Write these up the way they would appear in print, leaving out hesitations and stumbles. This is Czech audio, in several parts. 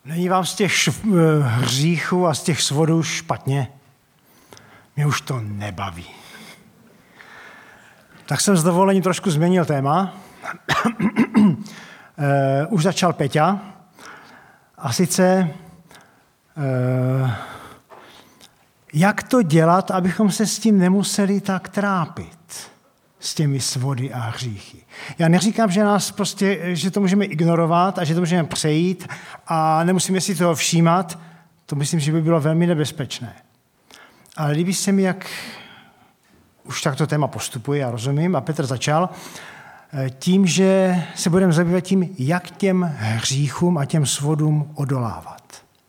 Není vám z těch hříchů a z těch svodů špatně? Mě už to nebaví. Tak jsem s dovolením trošku změnil téma. Už začal Peťa. A sice, jak to dělat, abychom se s tím nemuseli tak trápit, s těmi svody a hříchy. Já neříkám, že to můžeme ignorovat a že to můžeme přejít a nemusíme si toho všímat. To myslím, že by bylo velmi nebezpečné. Ale líbí se mi, jak už takto téma postupuje, já rozumím, a Petr začal tím, že se budeme zabývat tím, jak těm hříchům a těm svodům odolávat.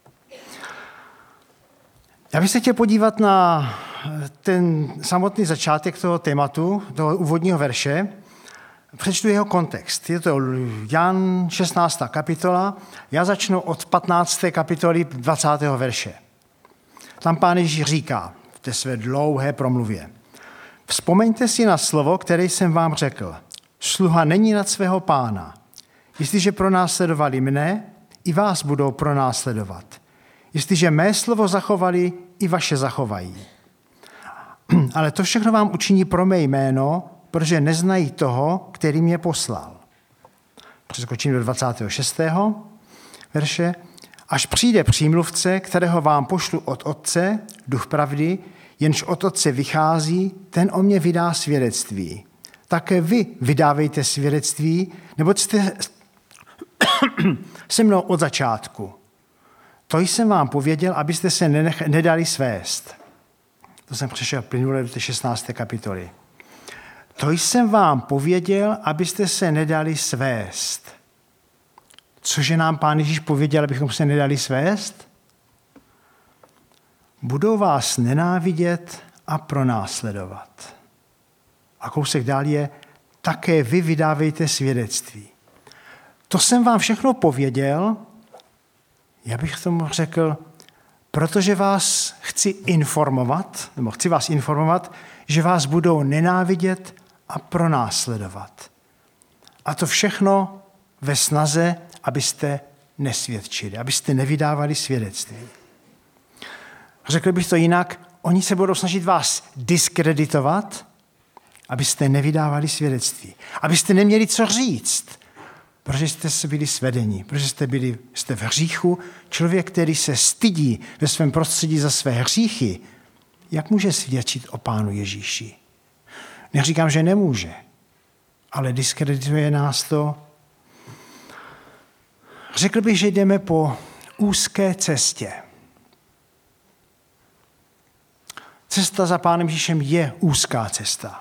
Já bych se chtěl podívat na ten samotný začátek toho tématu, toho úvodního verše. Přečtu jeho kontext. Je to Jan 16. kapitola. Já začnu od 15. kapitoly 20. verše. Tam Pán Ježíš říká v té své dlouhé promluvě: Vzpomeňte si na slovo, které jsem vám řekl. Sluha není nad svého pána. Jestliže pronásledovali mne, i vás budou pronásledovat. Jestliže mé slovo zachovali, i vaše zachovají. Ale to všechno vám učiní pro mé jméno, protože neznají toho, který mě poslal. Přeskočím do 26. verše. Až přijde přímluvce, kterého vám pošlu od Otce, Duch pravdy, jenž od Otce vychází, ten o mě vydá svědectví. Také vy vydávejte svědectví, neboť jste se mnou od začátku. To jsem vám pověděl, abyste se nedali svést. To jsem přešel plynule do té 16. kapitoly. To jsem vám pověděl, abyste se nedali svést. Cože nám Pán Ježíš pověděl, abychom se nedali svést? Budou vás nenávidět a pronásledovat. A kousek dál je: také vy vydávejte svědectví. To jsem vám všechno pověděl, já bych tomu řekl, protože vás chci vás informovat, že vás budou nenávidět a pronásledovat. A to všechno ve snaze, abyste nesvědčili, abyste nevydávali svědectví. Řekl bych to jinak, oni se budou snažit vás diskreditovat, abyste nevydávali svědectví, abyste neměli co říct, protože jste byli svedeni, protože jste v hříchu. Člověk, který se stydí ve svém prostředí za své hříchy, jak může svědčit o Pánu Ježíši? Neříkám, že nemůže, ale diskredituje nás to. Řekl bych, že jdeme po úzké cestě. Cesta za Pánem Ježíšem je úzká cesta.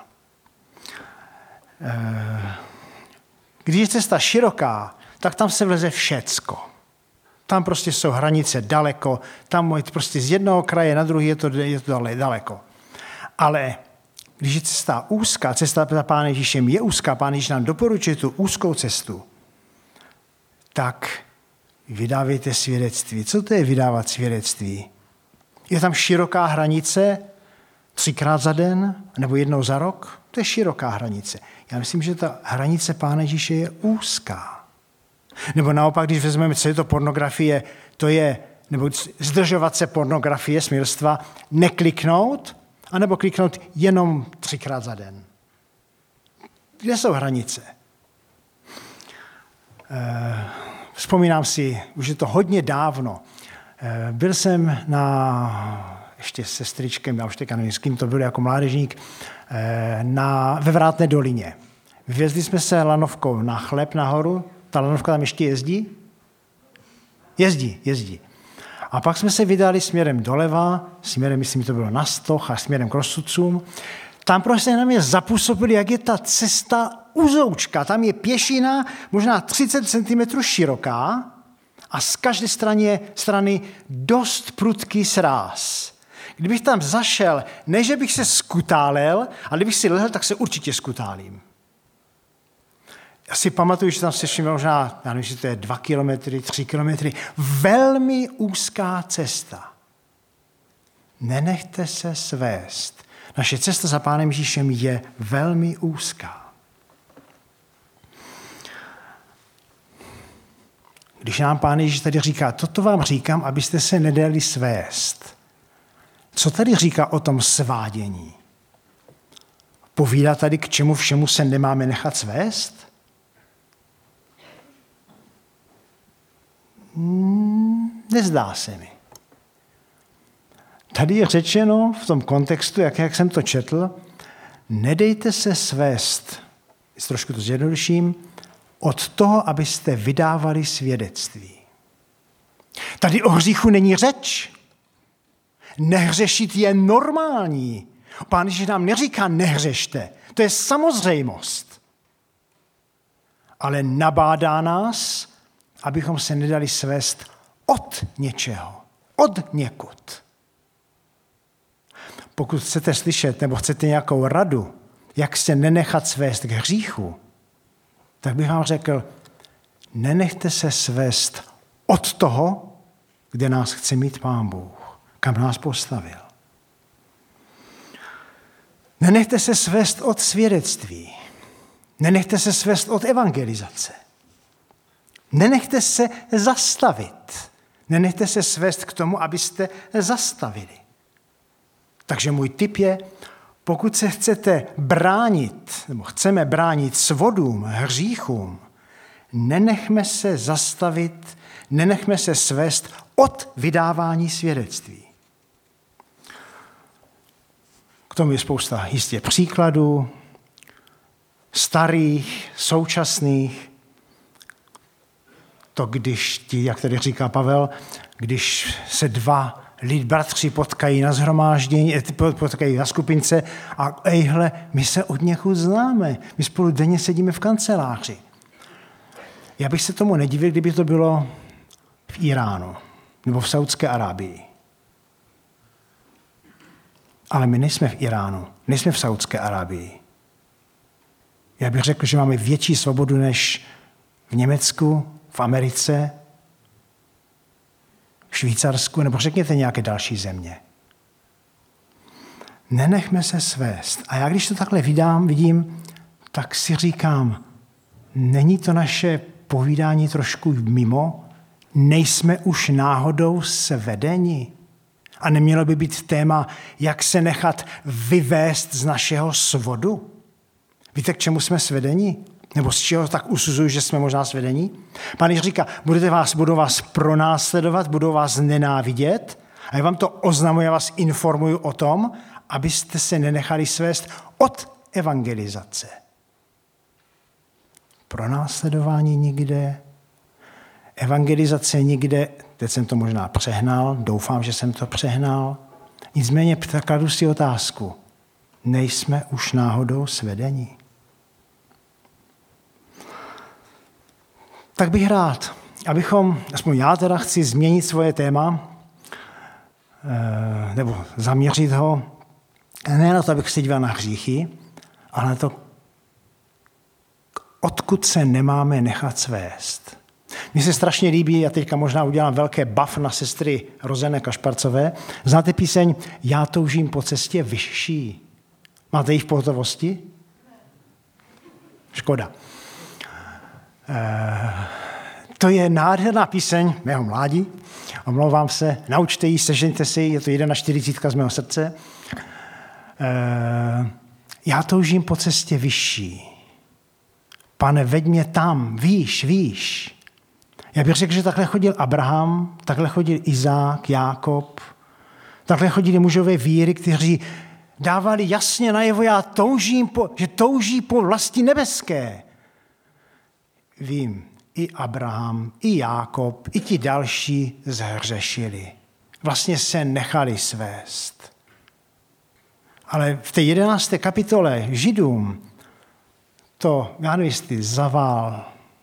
Když je cesta široká, tak tam se vleze všecko. Tam prostě jsou hranice daleko, tam prostě z jednoho kraje na druhý je to daleko. Ale když je cesta úzká, cesta za Pánem Ježíšem je úzká, Pán Ježíš nám doporučuje tu úzkou cestu, tak vydávejte svědectví. Co to je vydávat svědectví? Je tam široká hranice 3krát za den nebo jednou za rok? To je široká hranice. Já myslím, že ta hranice Pána Ježíše je úzká. Nebo naopak, když vezmeme, co je to pornografie, nebo zdržovat se pornografie, smilstva, nekliknout, anebo kliknout jenom 3krát za den. Kde jsou hranice? Vzpomínám si, už je to hodně dávno, byl jsem ještě se stričkem, já už teďka nevím, s kým to byl jako mládežník, ve Vrátné dolině. Vyvezli jsme se lanovkou na Chleb nahoru, ta lanovka tam ještě jezdí? Jezdí. A pak jsme se vydali směrem doleva, myslím, to bylo na Stoch a směrem k Rosudcům. Tam prostě na mě zapůsobili, jak je ta cesta uzoučka. Tam je pěšina, možná 30 cm široká a z každé strany dost prudký sráz. Kdybych tam zašel, ne, že bych se skutálel, ale kdybych si lehl, tak se určitě skutálím. Já si pamatuju, že tam se všiml možná, já nevím, že to je 2 kilometry, 3 kilometry, velmi úzká cesta. Nenechte se svést. Naše cesta za Pánem Ježíšem je velmi úzká. Když nám Pán Ježíš tady říká, toto vám říkám, abyste se nedali svést. Co tady říká o tom svádění? Povídá tady, k čemu všemu se nemáme nechat svést? Nezdá se mi. Tady je řečeno v tom kontextu, jak jsem to četl, nedejte se svést, trošku to zjednoduším, od toho, abyste vydávali svědectví. Tady o hříchu není řeč. Nehřešit je normální. Pán Ježíš nám neříká nehřešte. To je samozřejmost. Ale nabádá nás, abychom se nedali svést od něčeho, od někud. Pokud chcete slyšet nebo chcete nějakou radu, jak se nenechat svést k hříchu, tak bych vám řekl, nenechte se svést od toho, kde nás chce mít Pán Bůh, kam nás postavil. Nenechte se svést od svědectví. Nenechte se svést od evangelizace. Nenechte se zastavit. Nenechte se svést k tomu, abyste zastavili. Takže můj tip je, pokud se chcete bránit, nebo chceme bránit svodům, hříchům, nenechme se zastavit, nenechme se svést od vydávání svědectví. K tomu je spousta jistě příkladů, starých, současných. To když ti, jak tady říká Pavel, když se dva bratři potkají na shromáždění, potkají na skupince a ejhle, my se od někud známe. My spolu denně sedíme v kanceláři. Já bych se tomu nedivil, kdyby to bylo v Iránu nebo v Saudské Arábii. Ale my nejsme v Iránu, nejsme v Saudské Arábii. Já bych řekl, že máme větší svobodu než v Německu, v Americe, v Švýcarsku, nebo řekněte nějaké další země. Nenechme se svést. A já když to takhle vidím, tak si říkám, není to naše povídání trošku mimo? Nejsme už náhodou svedeni? A nemělo by být téma, jak se nechat vyvést z našeho svodu? Víte, k čemu jsme svedeni? Nebo z čeho tak usuzuju, že jsme možná svedení? Pán Ježíš říká, budou vás pronásledovat, budou vás nenávidět a já vám to oznamuji, já vás informuji o tom, abyste se nenechali svést od evangelizace. Pronásledování nikde, evangelizace nikde, teď jsem to možná přehnal, doufám, že jsem to přehnal. Nicméně kladu si otázku, nejsme už náhodou svedení? Tak bych rád, abychom, aspoň já teda chci změnit svoje téma, nebo zaměřit ho, ne na to, abych se díval na hříchy, ale na to, odkud se nemáme nechat svést. Mně se strašně líbí, já teďka možná udělám velké buff na sestry Rozené Kašparcové. Znáte píseň Já toužím po cestě vyšší? Máte ji v pohotovosti? Škoda. To je nádherná píseň mého mládí. Omlouvám se, naučte ji, sežeňte si, je to 41 z mého srdce. Já toužím po cestě vyšší. Pane, veď mě tam, výš. Já bych řekl, že takhle chodil Abraham, takhle chodil Izák, Jákob, takhle chodili mužové víry, kteří dávali jasně najevo, že touží po vlasti nebeské. Vím, i Abraham, i Jákob, i ti další zhřešili. Vlastně se nechali svést. Ale v té 11. kapitole Židům to, já nevím, jestli zavál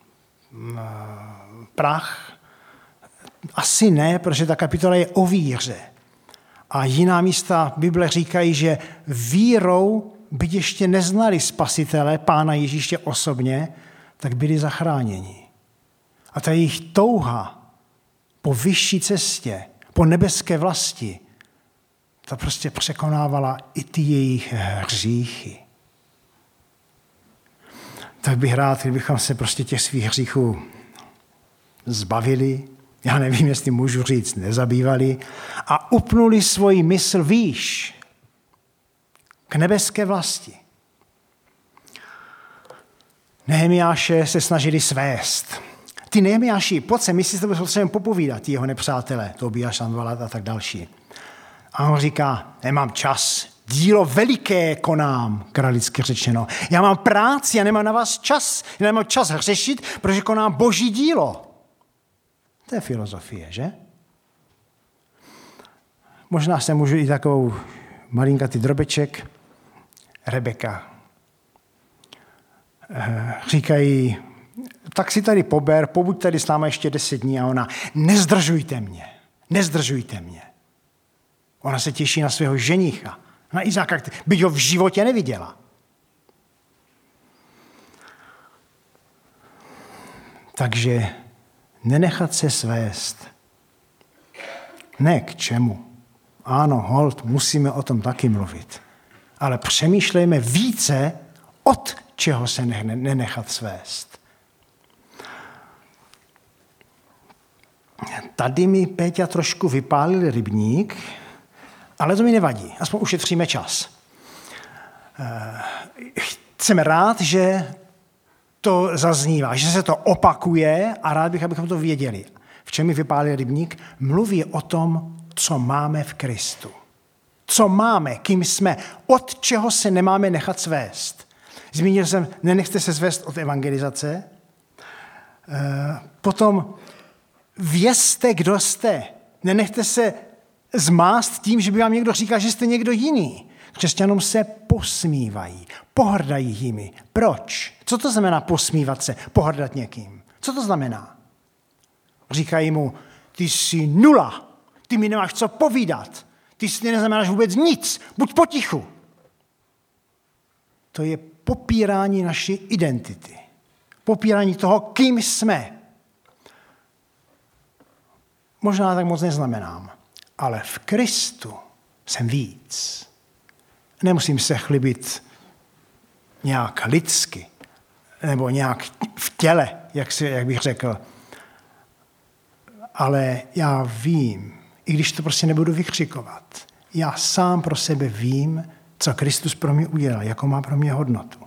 prach, asi ne, protože ta kapitola je o víře. A jiná místa Bible říkají, že vírou, byť ještě neznali spasitele, Pána Ježíše osobně, tak byli zachráněni. A ta jejich touha po vyšší cestě, po nebeské vlasti, ta prostě překonávala i ty jejich hříchy. Tak bych rád, kdybychom se prostě těch svých hříchů zbavili, já nevím, jestli můžu říct, nezabývali, a upnuli svoji mysl výš k nebeské vlasti. Nehemiáše se snažili svést. Ty Nehemiáši, pojď se, my si s tebou potřebujeme popovídat, jeho nepřátelé, Tobiáš, Sanballat a tak další. A on říká, nemám čas, dílo veliké konám, kralicky řečeno. Já mám práci, já nemám na vás čas, já nemám čas hřešit, protože konám boží dílo. To je filozofie, že? Možná se můžu i takovou malinkatý drobeček. Rebeka. Říkají, tak si tady pobuď tady s náma ještě 10 dní a ona, nezdržujte mě. Ona se těší na svého ženicha, na Izáka, byť ho v životě neviděla. Takže nenechat se svést. Ne k čemu. Ano, holt, musíme o tom taky mluvit. Ale přemýšlejme více, od čeho se nenechat svést. Tady mi Péťa trošku vypálil rybník, ale to mi nevadí, aspoň ušetříme čas. Jsem rád, že to zaznívá, že se to opakuje a rád bych, abychom to věděli. V čem mi vypálil rybník? Mluví o tom, co máme v Kristu. Co máme, kým jsme, od čeho se nemáme nechat svést. Zmínil jsem, nenechte se svést od evangelizace. Potom vězte, kdo jste. Nenechte se zmást tím, že by vám někdo říkal, že jste někdo jiný. Křesťanům se posmívají, pohrdají jimi. Proč? Co to znamená posmívat se, pohrdat někým? Co to znamená? Říkají mu, ty jsi nula, ty mi nemáš co povídat, ty si neznamenáš vůbec nic, buď potichu. To je popírání naší identity. Popírání toho, kým jsme. Možná tak moc neznamenám, ale v Kristu jsem víc. Nemusím se chlubit nějak lidsky, nebo nějak v těle, jak bych řekl. Ale já vím, i když to prostě nebudu vykřikovat, já sám pro sebe vím, co Kristus pro mě udělal, jakou má pro mě hodnotu.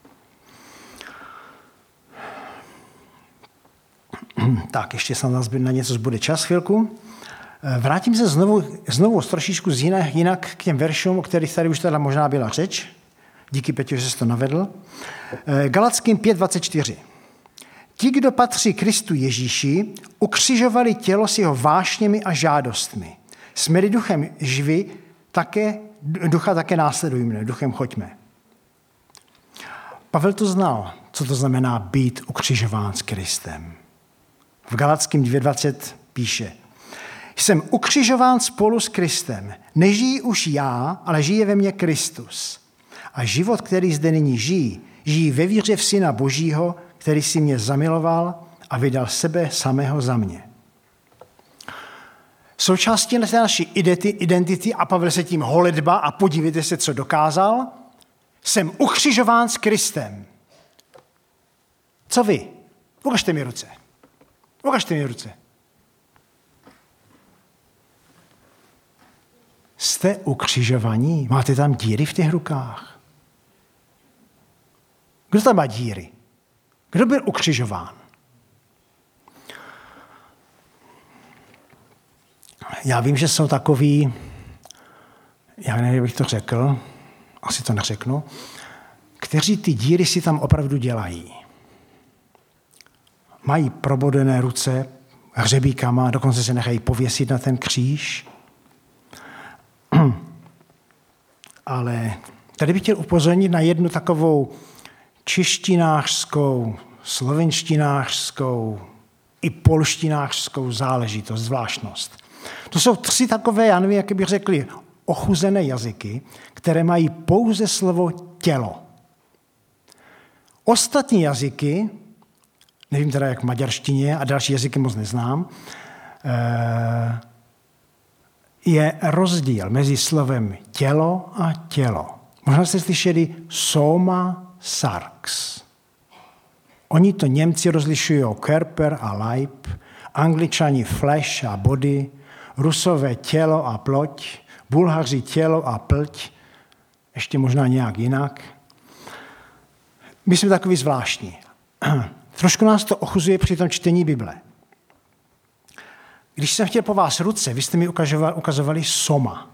Tak, ještě se na něco zbude čas chvilku. Vrátím se znovu trošičku jinak k těm veršům, o kterých tady už teda možná byla řeč. Díky, Peťo, že jsi to navedl. Galatským 5:24. Ti, kdo patří Kristu Ježíši, ukřižovali tělo s jeho vášněmi a žádostmi. Jsme-li duchem živi, ducha také následujme, duchem choďme. Pavel to znal, co to znamená být ukřižován s Kristem. V Galatským 2:20 píše, jsem ukřižován spolu s Kristem. Nežijí už já, ale žije ve mně Kristus. A život, který zde nyní žijí ve víře v Syna Božího, který si mě zamiloval a vydal sebe samého za mě. Součástí naší identity, a Pavel se tím holedba a podívejte se, co dokázal, jsem ukřižován s Kristem. Co vy? Ukažte mi ruce. Ukažte mi ruce. Jste ukřižovaní? Máte tam díry v těch rukách? Kdo tam má díry? Kdo byl ukřižován? Já vím, že jsou takový, já nevím, jak bych to řekl, asi to neřeknu, kteří ty díry si tam opravdu dělají. Mají probodené ruce hřebíkama, dokonce se nechají pověsit na ten kříž. Ale tady bych chtěl upozornit na jednu takovou češtinářskou, slovenštinářskou i polštinářskou záležitost, zvláštnost. To jsou 3 takové, já nevím, jak bych řekli, ochuzené jazyky, které mají pouze slovo tělo. Ostatní jazyky, nevím teda jak v maďarštině a další jazyky moc neznám, je rozdíl mezi slovem tělo a tělo. Možná jste slyšeli soma sarx. Oni to Němci rozlišují Körper a Leib Angličani flesh a body, Rusové tělo a ploť, Bulhaři tělo a plť, ještě možná nějak jinak. My jsme takový zvláštní. Trošku nás to ochuzuje při tom čtení Bible. Když jsem chtěl po vás ruce, vy jste mi ukazovali soma.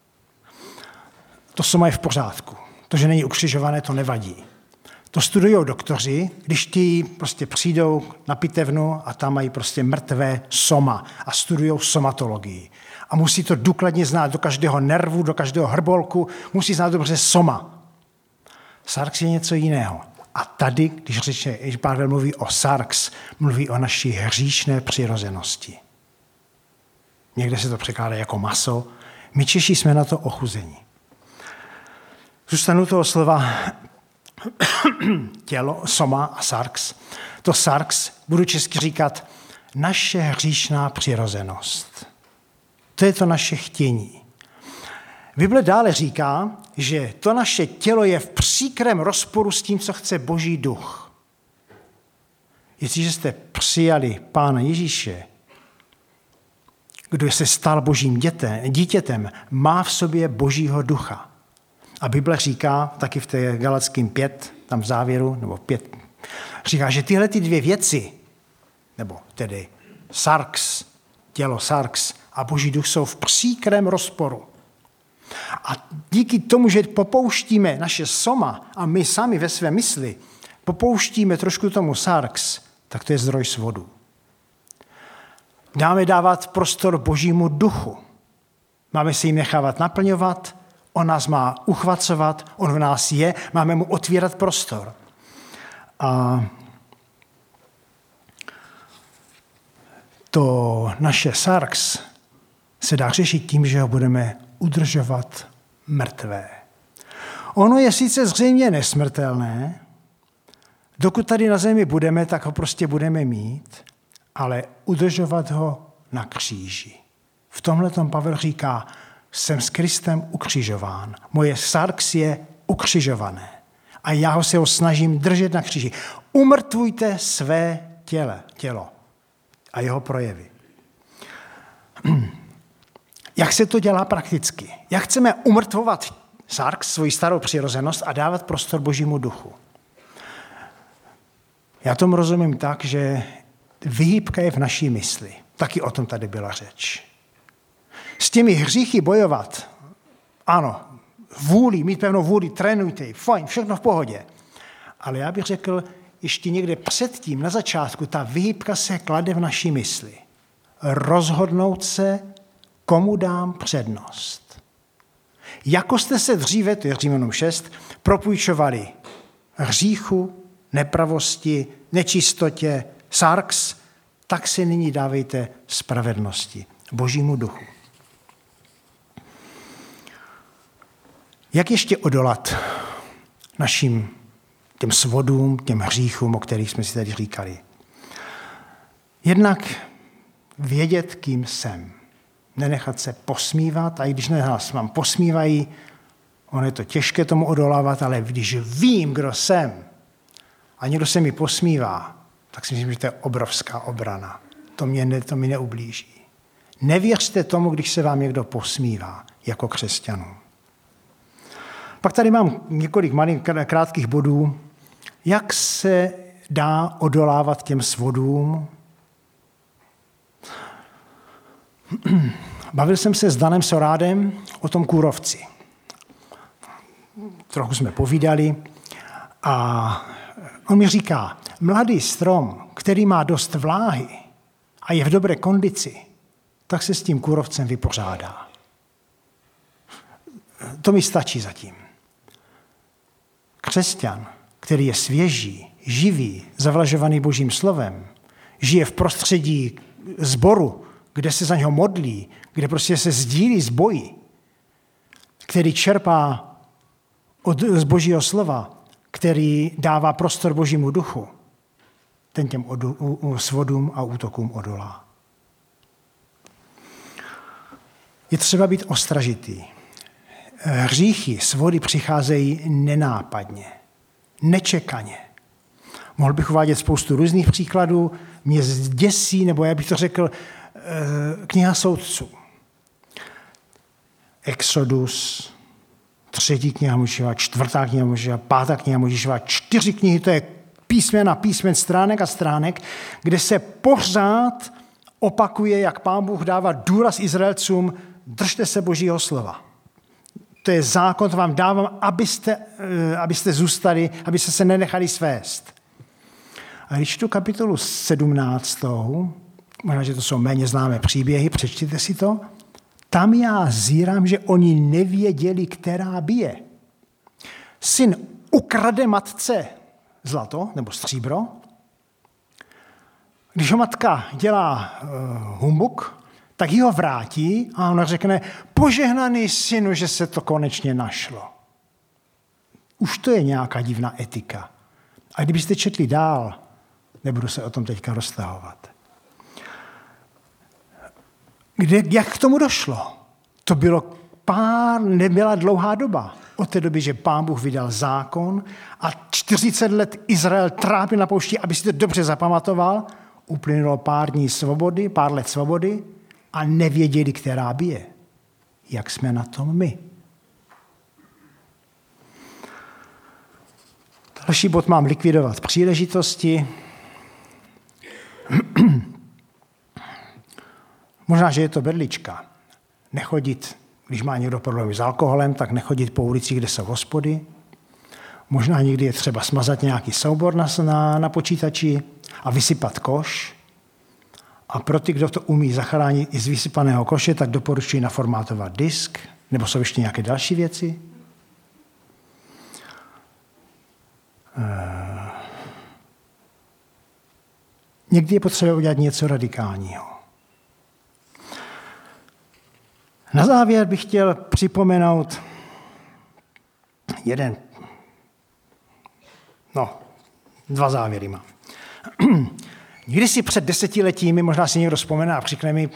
To soma je v pořádku. To, že není ukřižované, to nevadí. To studují doktoři, když ti prostě přijdou na pitevnu a tam mají prostě mrtvé soma a studují somatologii. A musí to důkladně znát do každého nervu, do každého hrbolku, musí znát dobře soma. Sarx je něco jiného. A tady, když Pavel mluví o sarx, mluví o naší hříšné přirozenosti. Někde se to překládá jako maso. My Češi jsme na to ochuzení. Zůstanu toho slova tělo, soma a sarx. To sarx, budu česky říkat, naše hříšná přirozenost. To je to naše chtění. Bible dále říká, že to naše tělo je v příkrém rozporu s tím, co chce Boží duch. Jestliže jste přijali Pána Ježíše, kdo se stal Božím dítětem, má v sobě Božího ducha. A Bible říká, taky v té Galackým 5, tam v závěru, nebo 5, říká, že tyhle ty dvě věci, nebo tedy sarx, tělo sarx a Boží duch jsou v příkrém rozporu. A díky tomu, že popouštíme naše soma a my sami ve své mysli popouštíme trošku tomu sarx, tak to je zdroj svodu. Dáme dávat prostor Božímu duchu. Máme se jim nechávat naplňovat, on nás má uchvacovat, on v nás je, máme mu otvírat prostor. A to naše sarx se dá řešit tím, že ho budeme udržovat mrtvé. Ono je sice zřejmě nesmrtelné, dokud tady na zemi budeme, tak ho prostě budeme mít, ale udržovat ho na kříži. V tomhletom Pavel říká, jsem s Kristem ukřižován. Moje sarx je ukřižované. A já se ho snažím držet na kříži. Umrtvujte své tělo a jeho projevy. Jak se to dělá prakticky? Jak chceme umrtvovat sarx, svoji starou přirozenost a dávat prostor Božímu duchu? Já tomu rozumím tak, že výhybka je v naší mysli. Taky o tom tady byla řeč. S těmi hříchy bojovat, ano, vůli, mít pevnou vůli, trénujte ji, fajn, všechno v pohodě. Ale já bych řekl, ještě někde předtím, na začátku, ta výhybka se klade v naší mysli. Rozhodnout se, komu dám přednost. Jako jste se dříve, to je Římanům 6, propůjčovali hříchu, nepravosti, nečistotě, sarx, tak se nyní dávejte spravedlnosti, Božímu duchu. Jak ještě odolat našim těm svodům, těm hříchům, o kterých jsme si tady říkali? Jednak vědět, kým jsem. Nenechat se posmívat, a i když nás vám posmívají, ono je to těžké tomu odolávat, ale když vím, kdo jsem, a někdo se mi posmívá, tak si myslím, že to je obrovská obrana. To mi neublíží. Nevěřte tomu, když se vám někdo posmívá, jako křesťanům. Pak tady mám několik malých krátkých bodů, jak se dá odolávat těm svodům. Bavil jsem se s Danem Sorádem o tom kůrovci. Trochu jsme povídali a on mi říká, mladý strom, který má dost vláhy a je v dobré kondici, tak se s tím kůrovcem vypořádá. To mi stačí zatím. Křesťan, který je svěží, živý, zavlažovaný Božím slovem, žije v prostředí sboru, kde se za něho modlí, kde prostě se sdílí z boji, který čerpá z Božího slova, který dává prostor Božímu duchu, ten těm svodům a útokům odolá. Je třeba být ostražitý. Hříchy, svody přicházejí nenápadně, nečekaně. Mohl bych uvádět spoustu různých příkladů. Mě děsí, nebo já bych to řekl, kniha soudců. Exodus, 3. kniha Mojžíšova, 4. kniha Mojžíšova, 5. kniha Mojžíšova, 4 knihy, to je písmen, stránek a stránek, kde se pořád opakuje, jak Pán Bůh dává důraz Izraelcům, držte se Božího slova. To je zákon, to vám dávám, abyste zůstali, abyste se nenechali svést. A když tu kapitolu 17, možná, že to jsou méně známé příběhy, přečtěte si to, tam já zírám, že oni nevěděli, která bije. Syn ukrade matce zlato nebo stříbro. Když ho matka dělá humbuk, tak ji ho vrátí a ona řekne, požehnaný synu, že se to konečně našlo. Už to je nějaká divná etika. A kdybyste četli dál, nebudu se o tom teďka roztahovat. Jak k tomu došlo? To nebyla dlouhá doba. Od té doby, že Pán Bůh vydal zákon a 40 let Izrael trápil na poušti, aby si to dobře zapamatoval, uplynulo pár let svobody a nevěděli, která bije. Jak jsme na tom my? Další bod mám likvidovat příležitosti. Možná, že je to berlička. Nechodit, když má někdo problémy s alkoholem, tak nechodit po ulicích, kde jsou hospody. Možná někdy je třeba smazat nějaký soubor na počítači a vysypat koš. A pro ty, kdo to umí zachránit i z vysypaného koše, tak doporučuji naformátovat disk, nebo jsou ještě nějaké další věci. Někdy je potřeba udělat něco radikálního. Na závěr bych chtěl připomenout dva závěry mám. Kdysi před 10 letími, možná si někdo vzpomene a přikne mi,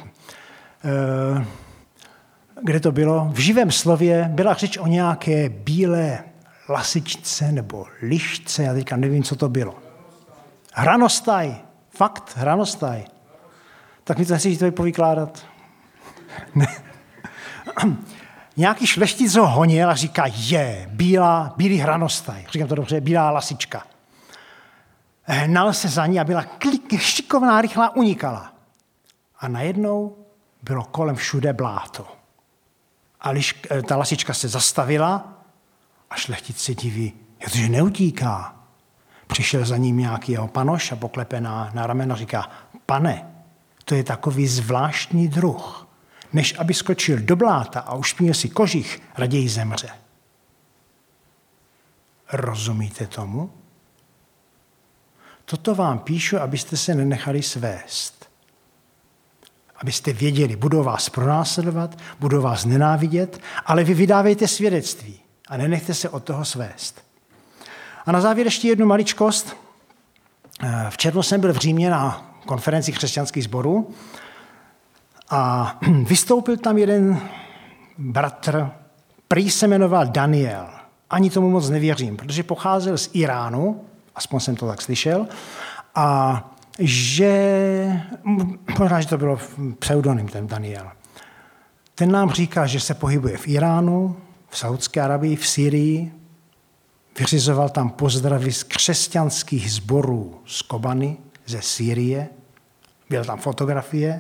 kde to bylo, v živém slově byla řeč o nějaké bílé lasičce nebo lišce, já teďka nevím, co to bylo. Hranostaj. Fakt, hranostaj. Tak mi to nechci to povykládat. Ne. Nějaký šlechtic ho honil a říká, bílý hranostaj. Říkám to dobře, bílá lasička. Hnal se za ní a byla šikovná, rychlá, unikala. A najednou bylo kolem všude bláto. A ta lasička se zastavila a šlechtic se diví, že neutíká. Přišel za ním nějaký jeho panoš a poklepe na rameno a říká, pane, to je takový zvláštní druh. Než aby skočil do bláta a ušpinil si kožich, raději zemře. Rozumíte tomu? Toto vám píšu, abyste se nenechali svést. Abyste věděli, budou vás pronásledovat, budou vás nenávidět, ale vy vydávejte svědectví a nenechte se od toho svést. A na závěr ještě jednu maličkost. V červnu jsem byl v Římě na konferenci křesťanských sborů a vystoupil tam jeden bratr, prý se jmenoval Daniel. Ani tomu moc nevěřím, protože pocházel z Iránu, aspoň jsem to tak slyšel, a možná, že to bylo pseudonym, ten Daniel. Ten nám říká, že se pohybuje v Iránu, v Saudské Arabii, v Syrii, vyřizoval tam pozdravy z křesťanských sborů z Kobany, ze Sýrie, byla tam fotografie.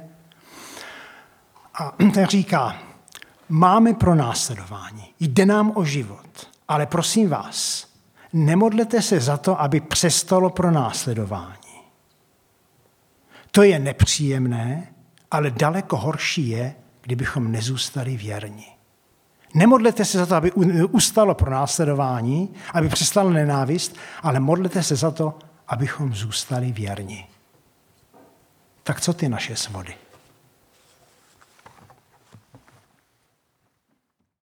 A ten říká, máme pronásledování, jde nám o život, ale prosím vás, nemodlete se za to, aby přestalo pronásledování. To je nepříjemné, ale daleko horší je, kdybychom nezůstali věrni. Nemodlete se za to, aby ustalo pronásledování, aby přestala nenávist, ale modlete se za to, abychom zůstali věrni. Tak co ty naše svody?